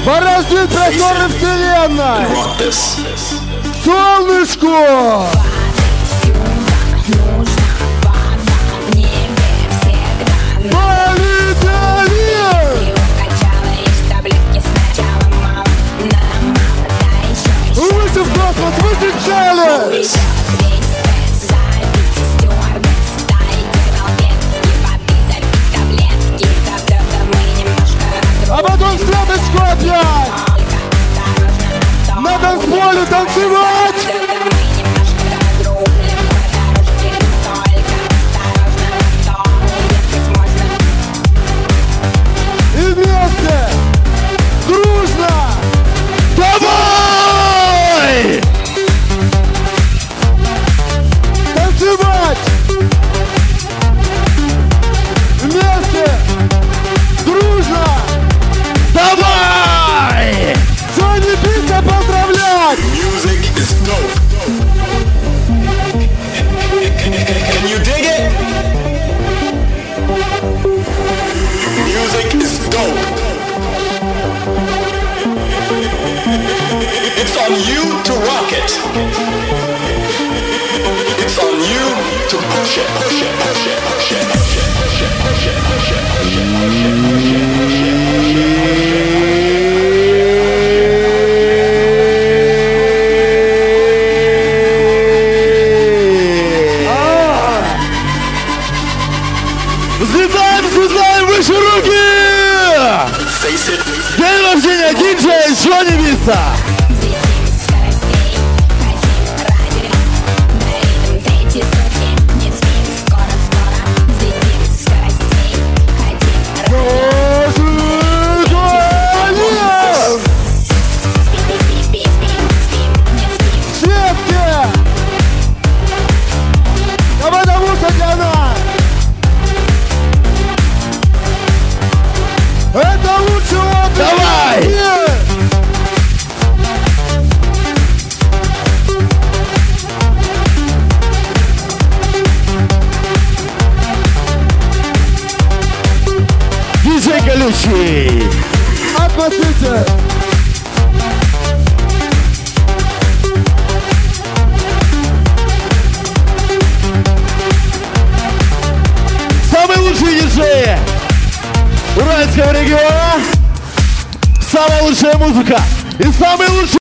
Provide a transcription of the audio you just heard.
Бороздит просторы вселенной. Солнышко! Выше в космос, выстречали! А потом стрелочку опять! На танцполе танцевать! И вместе! Дружно! Давай! Танцевать! Вместе! Дружно! Давай! Джонни Бита поздравлять! Music is dope. Can you dig it? Music is dope. It's on you to rock it. It's on you to push it, push it, push it, push it, push it, push it, push it, push it, push it, push it, push it, push it, push it. Взлетаем выше руки! День рождения диджея Джонни Бита! Это лучше отдых! Давай! Диджей Колючий! Отпустите! Самые лучшие диджеи Уральского региона, самая лучшая музыка и самый лучший